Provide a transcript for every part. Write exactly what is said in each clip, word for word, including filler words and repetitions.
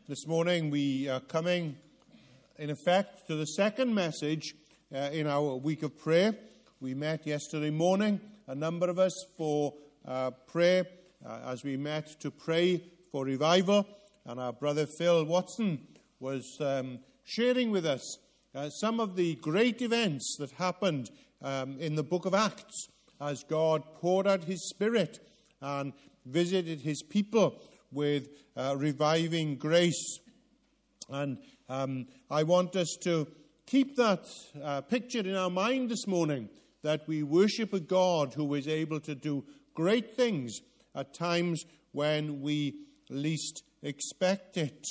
This morning we are coming, in effect, to the second message uh, in our week of prayer. We met yesterday morning, a number of us, for uh, prayer, uh, as we met to pray for revival. And our brother Phil Watson was um, sharing with us uh, some of the great events that happened um, in the book of Acts as God poured out his Spirit and visited his people with uh, reviving grace. And um, I want us to keep that uh, picture in our mind this morning, that we worship a God who is able to do great things at times when we least expect it.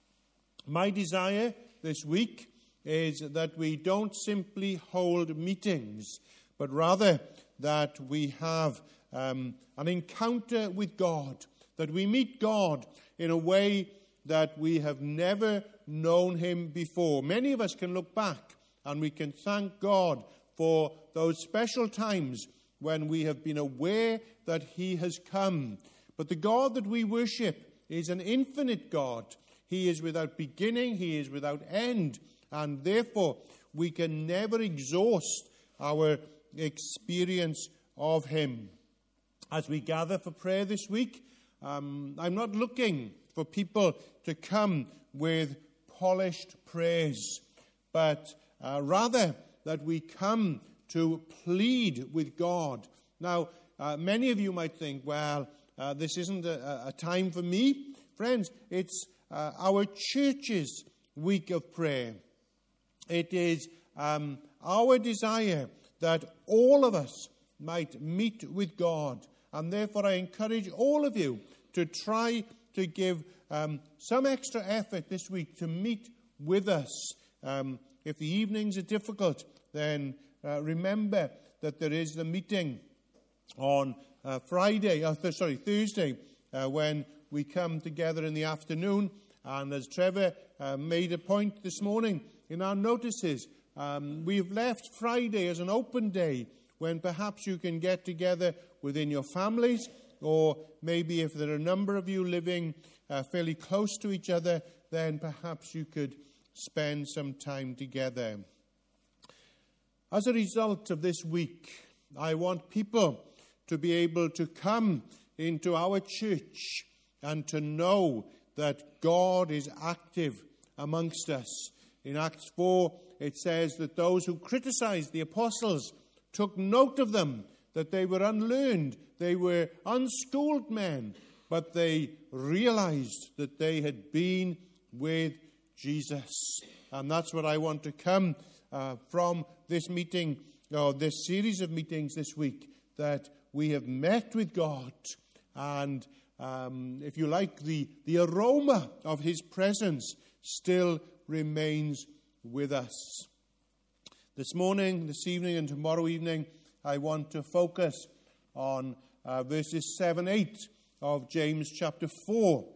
My desire this week is that we don't simply hold meetings, but rather that we have um, an encounter with God, that we meet God in a way that we have never known him before. Many of us can look back and we can thank God for those special times when we have been aware that he has come. But the God that we worship is an infinite God. He is without beginning, he is without end, and therefore we can never exhaust our experience of him. As we gather for prayer this week, Um, I'm not looking for people to come with polished prayers, but uh, rather that we come to plead with God. Now, uh, many of you might think, well, uh, this isn't a, a time for me. Friends, it's uh, our church's week of prayer. It is um, our desire that all of us might meet with God. And therefore, I encourage all of you to try to give um, some extra effort this week to meet with us. Um, if the evenings are difficult, then uh, remember that there is the meeting on uh, Friday, uh, th- sorry, Thursday, uh, when we come together in the afternoon. And as Trevor uh, made a point this morning in our notices, um, we've left Friday as an open day when perhaps you can get together within your families, or maybe if there are a number of you living uh, fairly close to each other, then perhaps you could spend some time together. As a result of this week, I want people to be able to come into our church and to know that God is active amongst us. In Acts four, it says that those who criticized the apostles took note of them, that they were unlearned, they were unschooled men, but they realized that they had been with Jesus. And that's what I want to come uh, from this meeting, or this series of meetings this week, that we have met with God. And um, if you like, the, the aroma of his presence still remains with us. This morning, this evening, and tomorrow evening, I want to focus on uh, verses seven, eight of James chapter four.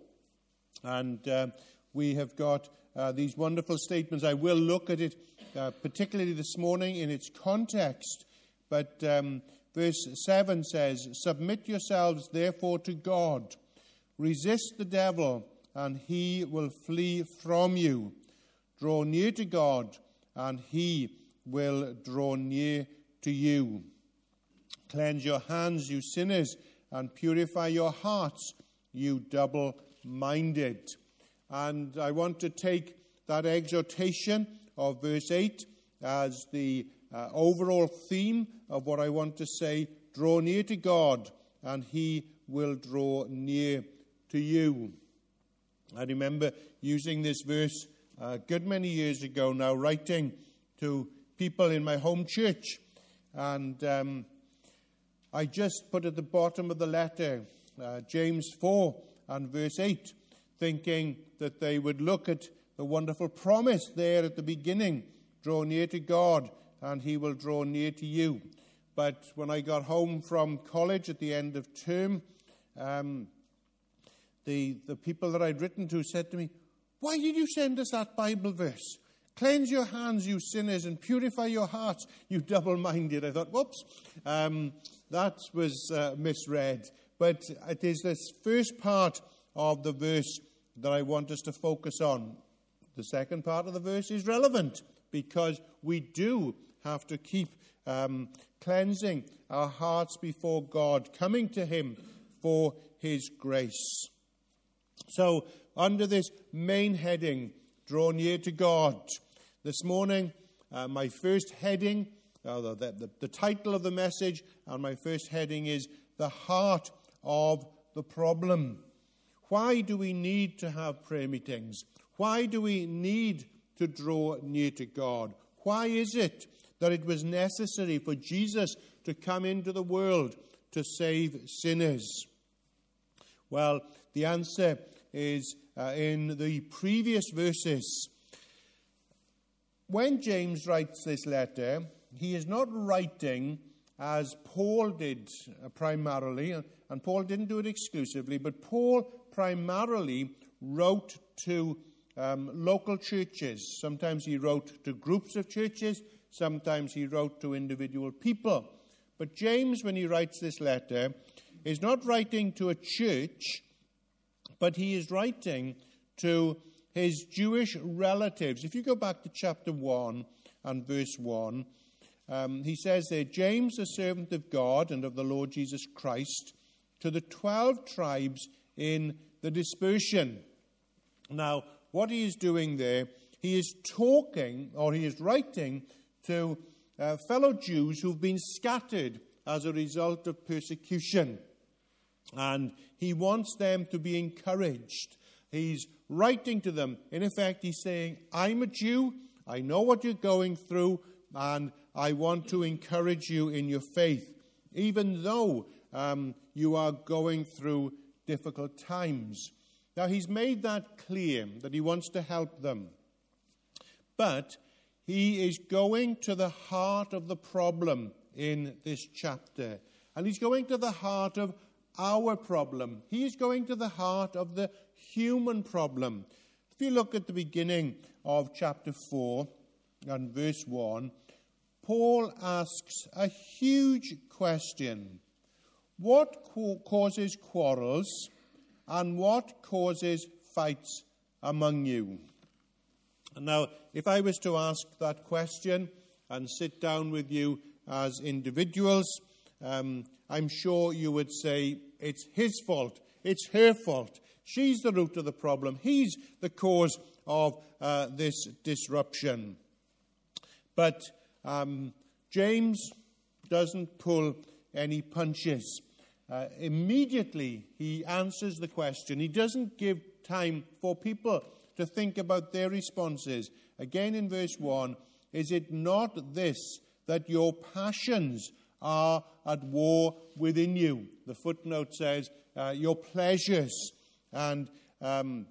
And uh, we have got uh, these wonderful statements. I will look at it uh, particularly this morning in its context. But um, verse seven says, "Submit yourselves therefore to God. Resist the devil, and he will flee from you. Draw near to God, and he will draw near to you. Cleanse your hands, you sinners, and purify your hearts, you double-minded." And I want to take that exhortation of verse eight as the uh, overall theme of what I want to say. Draw near to God, and he will draw near to you. I remember using this verse a good many years ago now, writing to people in my home church. And um, I just put at the bottom of the letter uh, James four and verse eight, thinking that they would look at the wonderful promise there at the beginning. Draw near to God, and he will draw near to you. But when I got home from college at the end of term, um, the, the people that I'd written to said to me, "Why did you send us that Bible verse? Cleanse your hands, you sinners, and purify your hearts, you double-minded." I thought, whoops, um, that was uh, misread. But it is this first part of the verse that I want us to focus on. The second part of the verse is relevant because we do have to keep um, cleansing our hearts before God, coming to him for his grace. So, under this main heading, draw near to God. This morning, uh, my first heading, uh, the, the, the title of the message, and my first heading is the heart of the problem. Why do we need to have prayer meetings? Why do we need to draw near to God? Why is it that it was necessary for Jesus to come into the world to save sinners? Well, the answer is uh, in the previous verses. When James writes this letter, he is not writing as Paul did uh, primarily, and Paul didn't do it exclusively, but Paul primarily wrote to um, local churches. Sometimes he wrote to groups of churches, sometimes he wrote to individual people. But James, when he writes this letter, is not writing to a church, but he is writing to his Jewish relatives. If you go back to chapter one and verse one, um, he says there, James, a servant of God and of the Lord Jesus Christ, to the twelve tribes in the dispersion. Now, what he is doing there, he is talking, or he is writing to uh, fellow Jews who've been scattered as a result of persecution. And he wants them to be encouraged. He's writing to them. In effect, he's saying, I'm a Jew, I know what you're going through, and I want to encourage you in your faith, even though um, you are going through difficult times. Now, he's made that clear, that he wants to help them. But he is going to the heart of the problem in this chapter. And he's going to the heart of our problem. He is going to the heart of the human problem. If you look at the beginning of chapter four and verse one, Paul asks a huge question. What causes quarrels and what causes fights among you? Now, if I was to ask that question and sit down with you as individuals, um, I'm sure you would say it's his fault, it's her fault. She's the root of the problem. He's the cause of uh, this disruption. But um, James doesn't pull any punches. Uh, immediately he answers the question. He doesn't give time for people to think about their responses. Again in verse one, is it not this, that your passions are at war within you? The footnote says, uh, your pleasures. And um,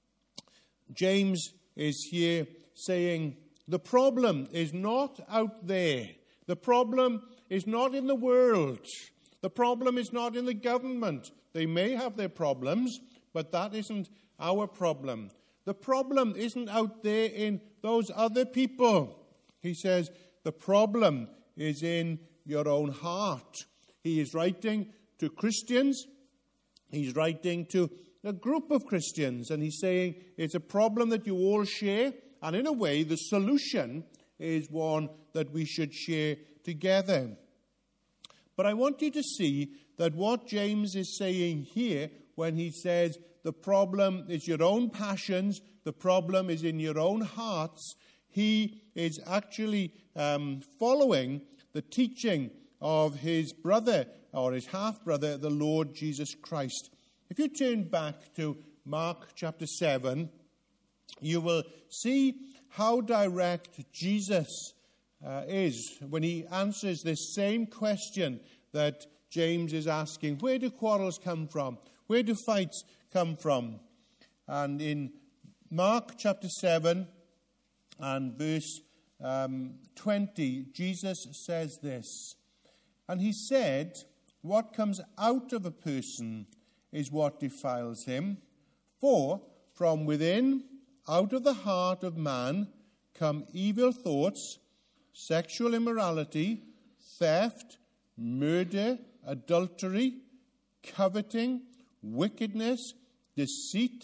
James is here saying, the problem is not out there. The problem is not in the world. The problem is not in the government. They may have their problems, but that isn't our problem. The problem isn't out there in those other people. He says, the problem is in your own heart. He is writing to Christians. He's writing to a group of Christians, and he's saying it's a problem that you all share, and in a way the solution is one that we should share together. But I want you to see that what James is saying here when he says the problem is your own passions, the problem is in your own hearts, he is actually um, following the teaching of his brother or his half-brother, the Lord Jesus Christ. If you turn back to Mark chapter seven, you will see how direct Jesus uh, is when he answers this same question that James is asking. Where do quarrels come from? Where do fights come from? And in Mark chapter seven and verse um, twenty, Jesus says this, and he said, what comes out of a person is what defiles him. For from within, out of the heart of man, come evil thoughts, sexual immorality, theft, murder, adultery, coveting, wickedness, deceit,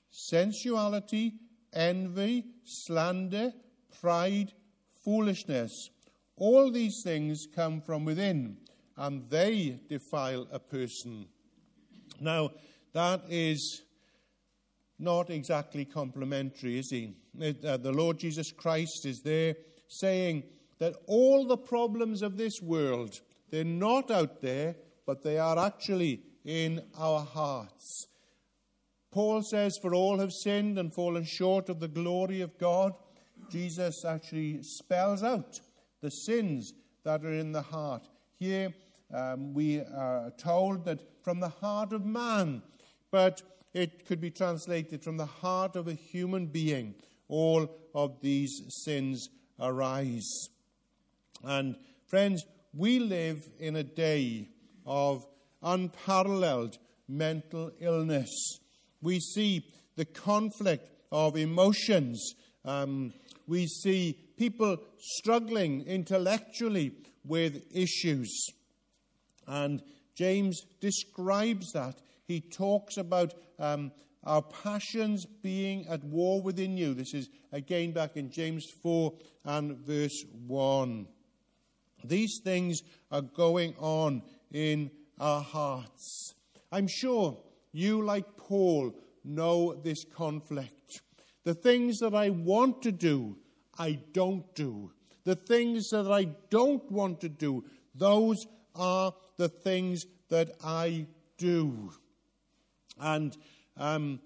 sensuality, envy, slander, pride, foolishness. All these things come from within, and they defile a person. Now, that is not exactly complimentary, is he? It, uh, the Lord Jesus Christ is there saying that all the problems of this world, they're not out there, but they are actually in our hearts. Paul says, for all have sinned and fallen short of the glory of God. Jesus actually spells out the sins that are in the heart. Here um, we are told that from the heart of man, but it could be translated from the heart of a human being, all of these sins arise. And friends, we live in a day of unparalleled mental illness. We see the conflict of emotions. Um, we see people struggling intellectually with issues. And James describes that. He talks about um, our passions being at war within you. This is again back in James four and verse one. These things are going on in our hearts. I'm sure you, like Paul, know this conflict. The things that I want to do, I don't do. The things that I don't want to do, those are the things that I do. And um,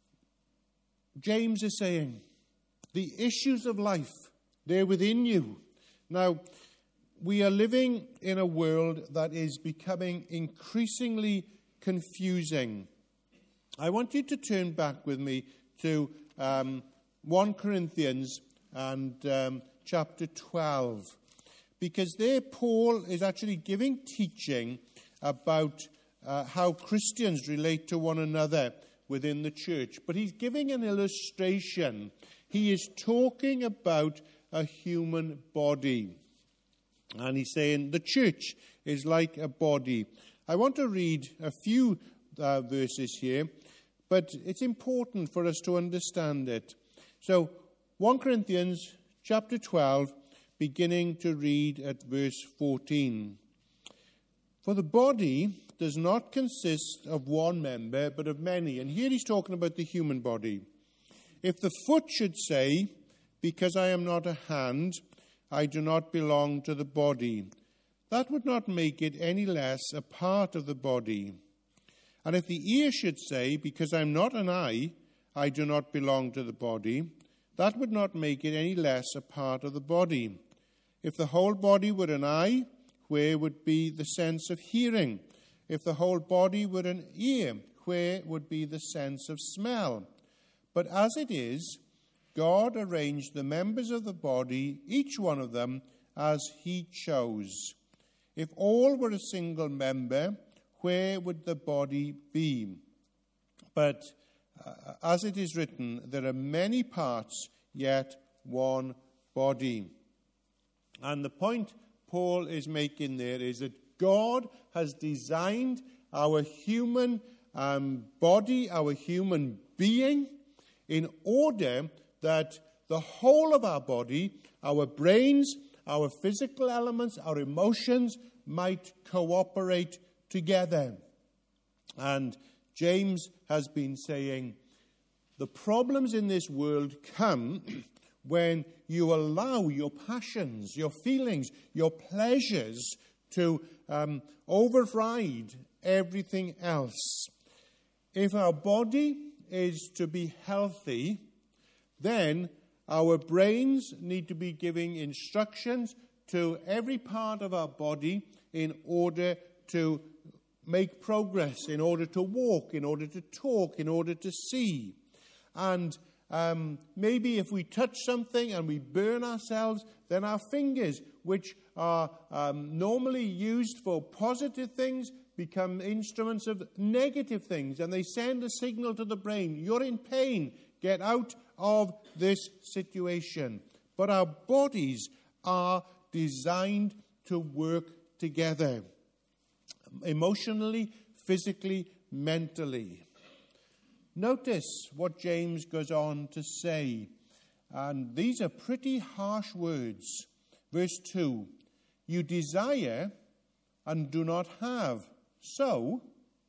James is saying, the issues of life, they're within you. Now, we are living in a world that is becoming increasingly confusing. I want you to turn back with me to um, First Corinthians and um, chapter twelve, because there Paul is actually giving teaching about uh, how Christians relate to one another within the church. But he's giving an illustration. He is talking about a human body. And he's saying the church is like a body. I want to read a few uh, verses here, but it's important for us to understand it. So, First Corinthians chapter twelve, beginning to read at verse fourteen. For the body does not consist of one member, but of many. And here he's talking about the human body. If the foot should say, because I am not a hand, I do not belong to the body, that would not make it any less a part of the body. And if the ear should say, because I am not an eye, I do not belong to the body, that would not make it any less a part of the body. If the whole body were an eye, where would be the sense of hearing? If the whole body were an ear, where would be the sense of smell? But as it is, God arranged the members of the body, each one of them, as he chose. If all were a single member, where would the body be? But uh, as it is written, there are many parts, yet one body. And the point Paul is making there is that God has designed our human um, body, our human being, in order that the whole of our body, our brains, our physical elements, our emotions, might cooperate together. And James has been saying, the problems in this world come when you allow your passions, your feelings, your pleasures to um, override everything else. If our body is to be healthy, then our brains need to be giving instructions to every part of our body in order to make progress, in order to walk, in order to talk, in order to see. And um, maybe if we touch something and we burn ourselves, then our fingers, which are um, normally used for positive things, become instruments of negative things. And they send a signal to the brain, you're in pain, get out of this situation. But our bodies are designed to work together, emotionally, physically, mentally. Notice what James goes on to say. And these are pretty harsh words. Verse two, you desire and do not have. So,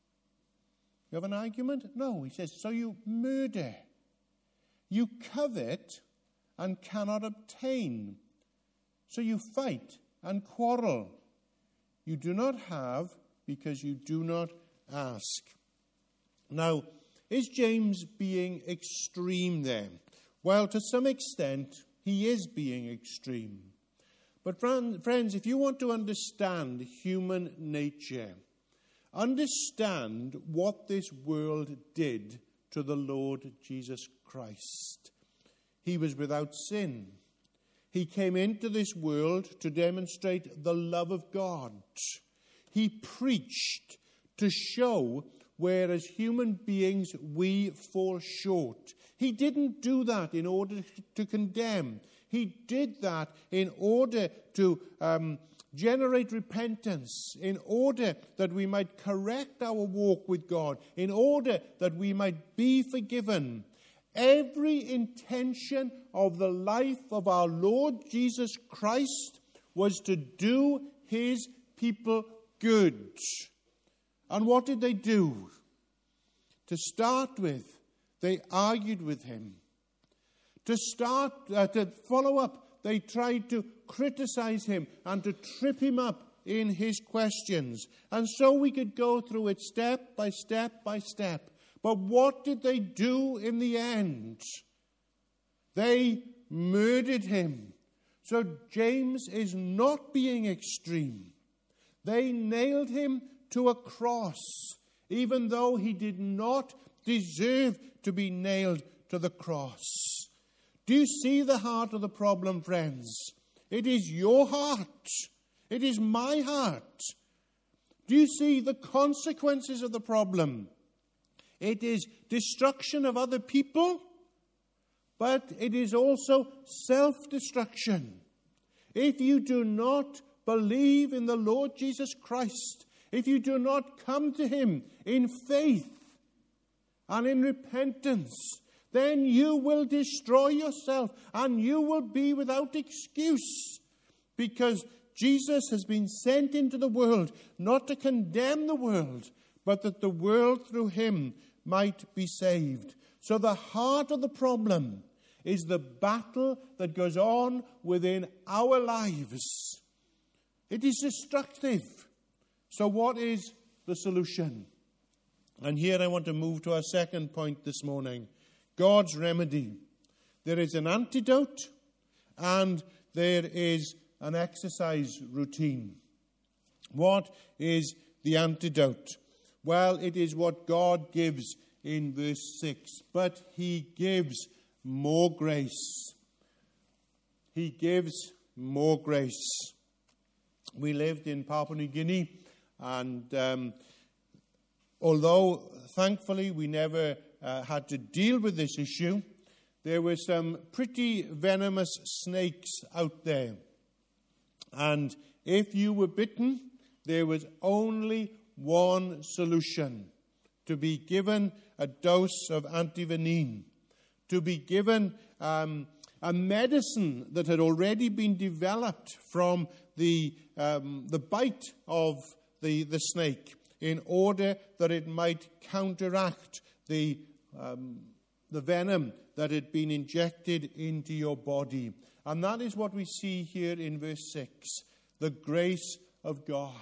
you have an argument? No, he says, so you murder. You covet and cannot obtain. So you fight and quarrel. You do not have because you do not ask. Now, is James being extreme there? Well, to some extent, he is being extreme. But friends, if you want to understand human nature, understand what this world did to the Lord Jesus Christ. He was without sin. He came into this world to demonstrate the love of God. He preached to show where as human beings we fall short. He didn't do that in order to condemn. He did that in order to um, generate repentance, in order that we might correct our walk with God, in order that we might be forgiven. Every intention of the life of our Lord Jesus Christ was to do his people good. And what did they do? To start with, they argued with him. To start, uh, to follow up, they tried to criticize him and to trip him up in his questions. And so we could go through it step by step by step. But what did they do in the end? They murdered him. So James is not being extreme. They nailed him to a cross, even though he did not deserve to be nailed to the cross. Do you see the heart of the problem, friends? It is your heart. It is my heart. Do you see the consequences of the problem? It is destruction of other people, but it is also self-destruction. If you do not believe in the Lord Jesus Christ, if you do not come to him in faith and in repentance, then you will destroy yourself and you will be without excuse, because Jesus has been sent into the world not to condemn the world, but that the world through him might be saved. So the heart of the problem is the battle that goes on within our lives. It is destructive. So what is the solution? And here I want to move to our second point this morning. God's remedy. There is an antidote and there is an exercise routine. What is the antidote? Well, it is what God gives in verse six. But he gives more grace. He gives more grace. We lived in Papua New Guinea, and um, although thankfully we never uh, had to deal with this issue, there were some pretty venomous snakes out there. And if you were bitten, there was only one solution: to be given a dose of antivenin, to be given um, a medicine that had already been developed from the um, the bite of the, the snake, in order that it might counteract the um, the venom that had been injected into your body. And that is what we see here in verse six, the grace of God.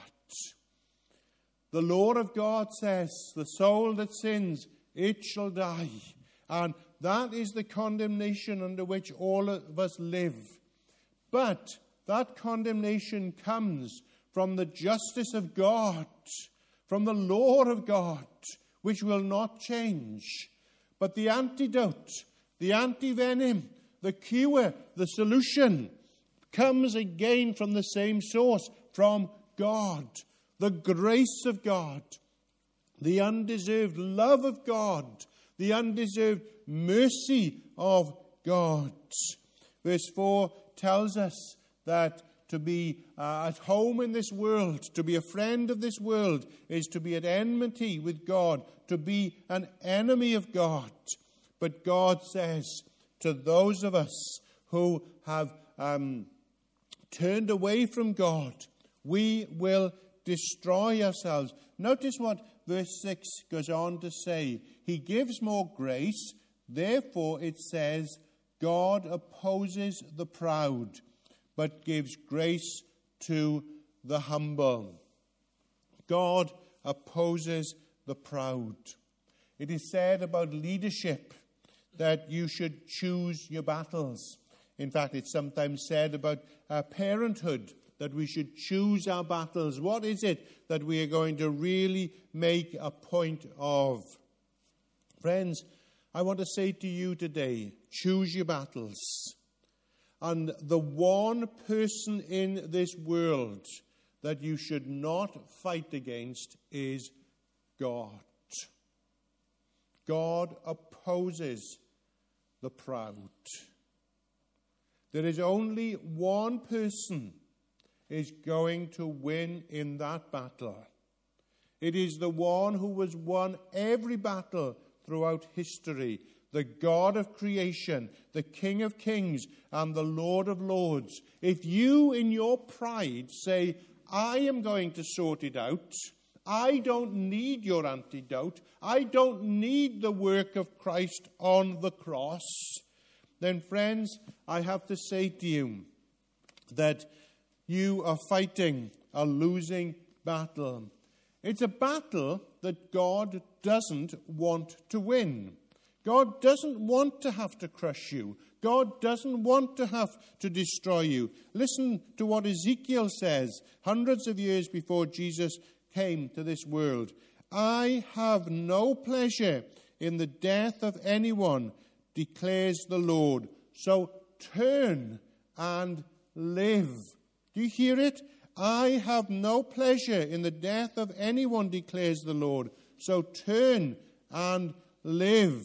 The law of God says, the soul that sins, it shall die. And that is the condemnation under which all of us live. But that condemnation comes from the justice of God, from the law of God, which will not change. But the antidote, the antivenom, the cure, the solution comes again from the same source, from God. The grace of God, the undeserved love of God, the undeserved mercy of God. Verse four tells us that To be uh, at home in this world, to be a friend of this world, is to be at enmity with God, to be an enemy of God. But God says to those of us who have um, turned away from God, we will destroy ourselves. Notice what verse six goes on to say. He gives more grace, therefore it says, God opposes the proud, but gives grace to the humble. God opposes the proud. It is said about leadership that you should choose your battles. In fact, it's sometimes said about uh, parenthood that we should choose our battles. What is it that we are going to really make a point of? Friends, I want to say to you today, choose your battles. And the one person in this world that you should not fight against is God. God opposes the proud. There is only one person is going to win in that battle. It is the one who has won every battle throughout history, the God of creation, the King of kings, and the Lord of lords. If you, in your pride, say, I am going to sort it out, I don't need your antidote, I don't need the work of Christ on the cross, then, friends, I have to say to you that you are fighting a losing battle. It's a battle that God doesn't want to win. God doesn't want to have to crush you. God doesn't want to have to destroy you. Listen to what Ezekiel says hundreds of years before Jesus came to this world. I have no pleasure in the death of anyone, declares the Lord. So turn and live. Do you hear it? I have no pleasure in the death of anyone, declares the Lord. So turn and live.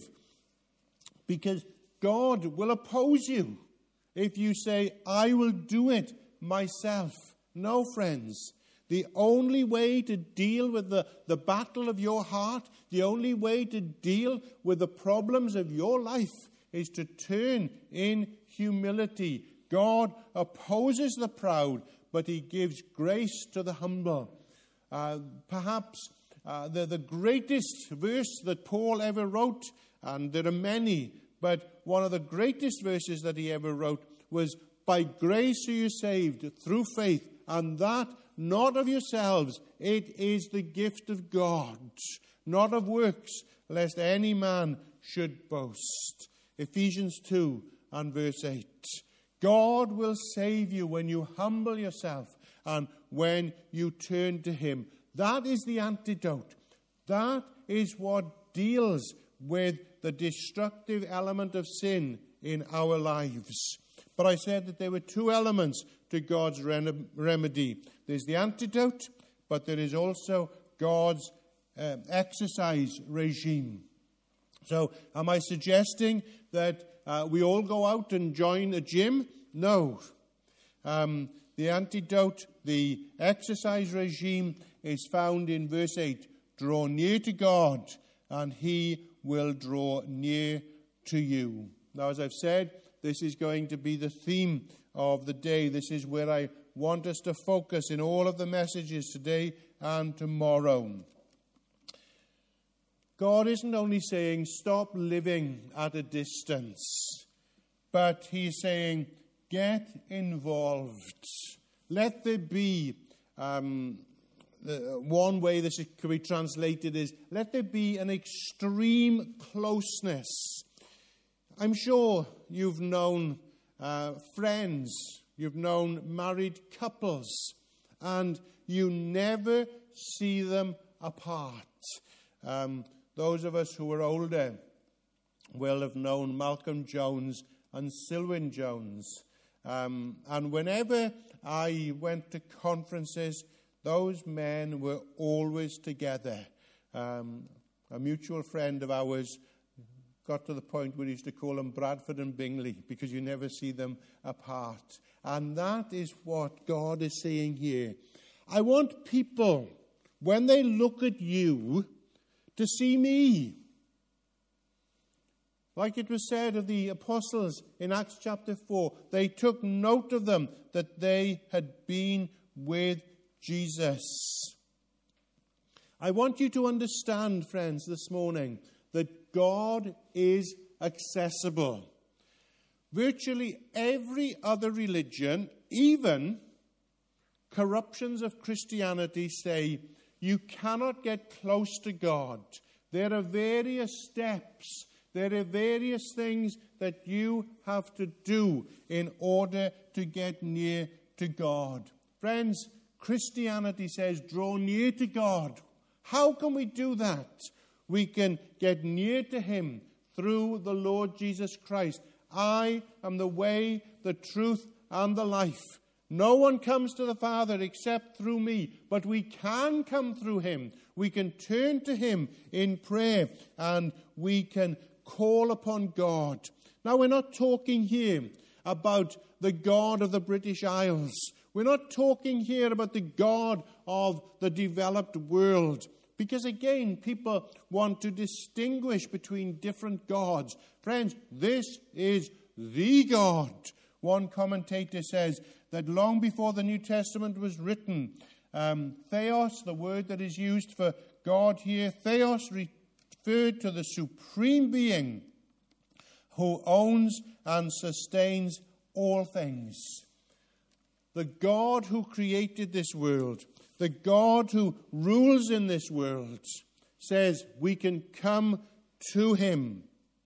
Because God will oppose you if you say, I will do it myself. No, friends. The only way to deal with the, the battle of your heart, the only way to deal with the problems of your life is to turn in humility. God opposes the proud, but he gives grace to the humble. Uh, perhaps uh, the, the greatest verse that Paul ever wrote, and there are many, but one of the greatest verses that he ever wrote was, by grace are you saved through faith, and that not of yourselves, it is the gift of God, not of works, lest any man should boast. Ephesians two and verse eight. God will save you when you humble yourself and when you turn to him. That is the antidote. That is what deals with the destructive element of sin in our lives. But I said that there were two elements to God's remedy. There's the antidote, but there is also God's uh, exercise regime. So am I suggesting that uh, we all go out and join a gym? No. Um, the antidote, the exercise regime, is found in verse eight. Draw near to God, and he will draw near to you. Now, as I've said, this is going to be the theme of the day. This is where I want us to focus in all of the messages today and tomorrow. God isn't only saying, stop living at a distance, but he's saying, get involved. Let there be, um, the, one way this could be translated is, let there be an extreme closeness. I'm sure you've known uh, friends, you've known married couples, and you never see them apart. Um, those of us who are older will have known Malcolm Jones and Selwyn Jones. Um, and whenever I went to conferences, those men were always together. Um, a mutual friend of ours got to the point where he used to call them Bradford and Bingley because you never see them apart. And that is what God is saying here. I want people, when they look at you, to see me. Like it was said of the apostles in Acts chapter four, they took note of them that they had been with Jesus. I want you to understand, friends, this morning, that God is accessible. Virtually every other religion, even corruptions of Christianity, say you cannot get close to God. There are various steps. There are various things that you have to do in order to get near to God. Friends, Christianity says draw near to God. How can we do that? We can get near to him through the Lord Jesus Christ. I am the way, the truth, and the life. No one comes to the Father except through me, but we can come through him. We can turn to him in prayer, and we can call upon God. Now, we're not talking here about the God of the British Isles. We're not talking here about the God of the developed world. Because again, people want to distinguish between different gods. Friends, this is the God. One commentator says that long before the New Testament was written, um, theos, the word that is used for God here, theos referred to the supreme being who owns and sustains all things. The God who created this world, the God who rules in this world, says we can come to him.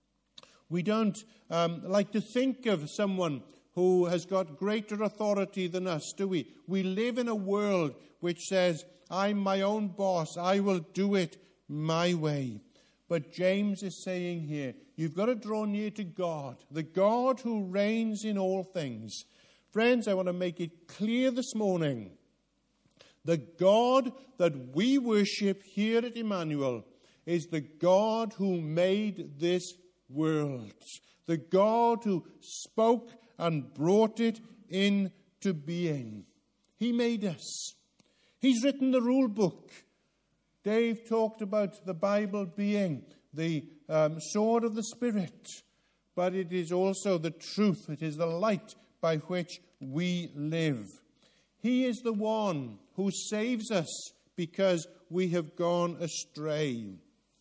We don't um, like to think of someone who has got greater authority than us, do we? We live in a world which says, I'm my own boss, I will do it my way. But James is saying here, you've got to draw near to God, the God who reigns in all things. Friends, I want to make it clear this morning, the God that we worship here at Emmanuel is the God who made this world, the God who spoke and brought it into being. He made us. He's written the rule book. Dave talked about the Bible being the um, sword of the Spirit, but it is also the truth. It is the light by which we live. He is the one who saves us because we have gone astray.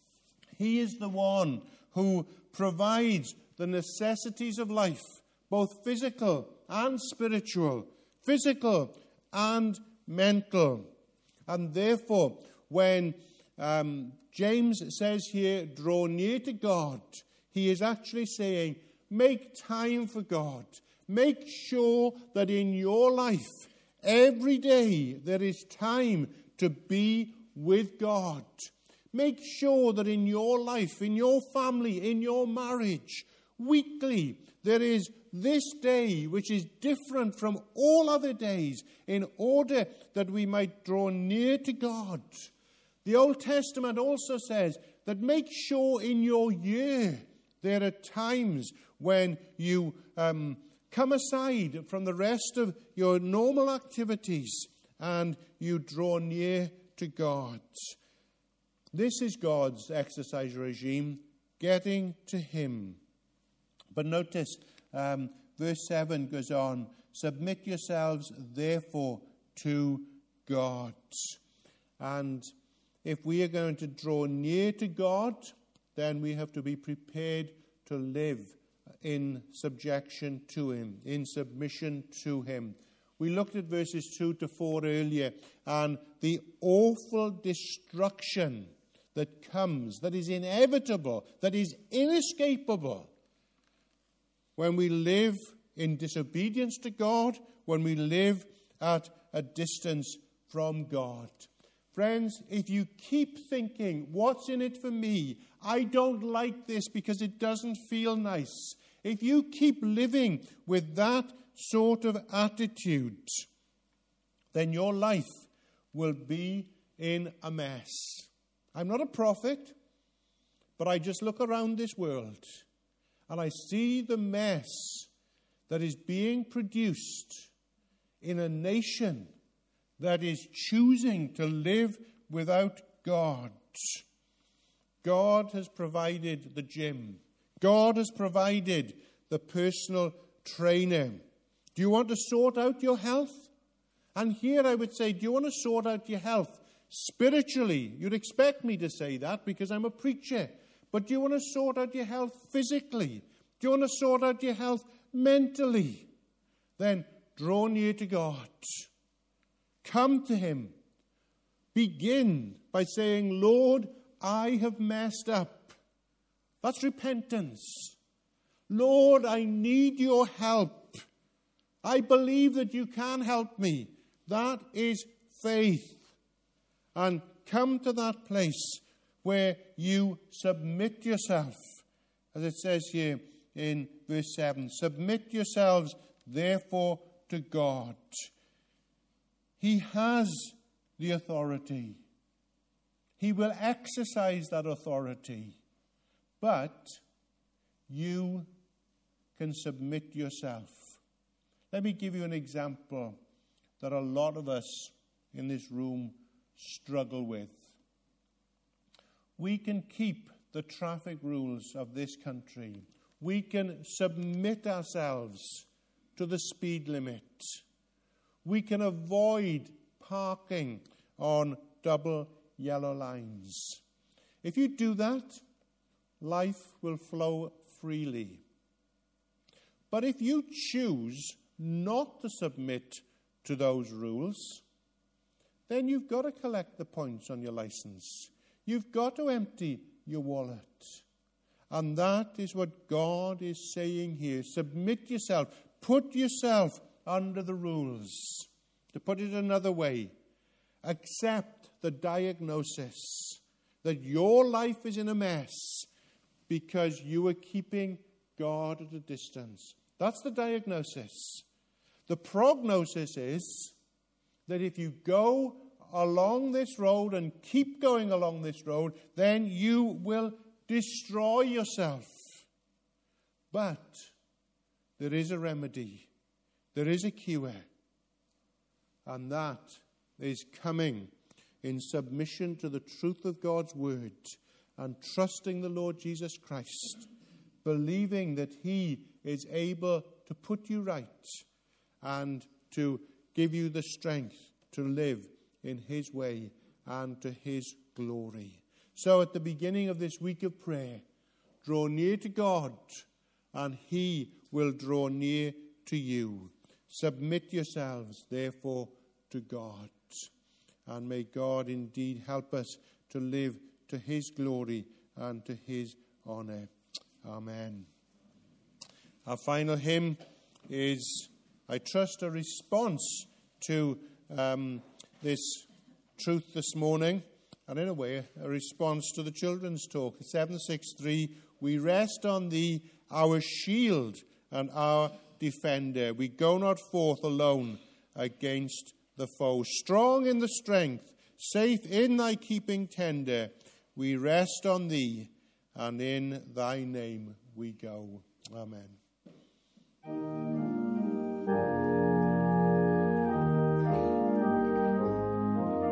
He is the one who provides the necessities of life, both physical and spiritual, physical and mental. And therefore, when um, James says here, draw near to God, he is actually saying, make time for God. Make sure that in your life, every day, there is time to be with God. Make sure that in your life, in your family, in your marriage, weekly, there is this day which is different from all other days in order that we might draw near to God. The Old Testament also says that make sure in your year there are times when you um, come aside from the rest of your normal activities and you draw near to God. This is God's exercise regime, getting to him. But notice, um, verse seven goes on, submit yourselves therefore to God. And if we are going to draw near to God, then we have to be prepared to live in subjection to him, in submission to him. We looked at verses two to four earlier, and the awful destruction that comes, that is inevitable, that is inescapable, when we live in disobedience to God, when we live at a distance from God. Friends, if you keep thinking, what's in it for me? I don't like this because it doesn't feel nice. If you keep living with that sort of attitude, then your life will be in a mess. I'm not a prophet, But I just look around this world and I see the mess that is being produced in a nation that is choosing to live without God. God has provided the gym. God has provided the personal trainer. Do you want to sort out your health? And here I would say, do you want to sort out your health spiritually? You'd expect me to say that because I'm a preacher. But do you want to sort out your health physically? Do you want to sort out your health mentally? Then draw near to God. Come to him. Begin by saying, Lord, I have messed up. That's repentance. Lord, I need your help. I believe that you can help me. That is faith. And come to that place where you submit yourself, as it says here in verse seven. Submit yourselves, therefore, to God. He has the authority. He will exercise that authority. But you can submit yourself. Let me give you an example that a lot of us in this room struggle with. We can keep the traffic rules of this country. We can submit ourselves to the speed limit. We can avoid parking on double yellow lines. If you do that, life will flow freely. But if you choose not to submit to those rules, then you've got to collect the points on your license. You've got to empty your wallet. And that is what God is saying here. Submit yourself. Put yourself under the rules. To put it another way, accept the diagnosis that your life is in a mess because you are keeping God at a distance. That's the diagnosis. The prognosis is that if you go along this road and keep going along this road, then you will destroy yourself. But there is a remedy. There is a cure. And that is coming in submission to the truth of God's word and trusting the Lord Jesus Christ, believing that he is able to put you right and to give you the strength to live in his way and to his glory. So at the beginning of this week of prayer, draw near to God and he will draw near to you. Submit yourselves, therefore, to God. And may God indeed help us to live to his glory and to his honor. Amen. Our final hymn is, I trust, a response to um, this truth this morning, and in a way, a response to the children's talk. seven sixty-three, we rest on thee, our shield and our defender. We go not forth alone against the foe. Strong in the strength, safe in thy keeping tender, we rest on thee, and in thy name we go. Amen.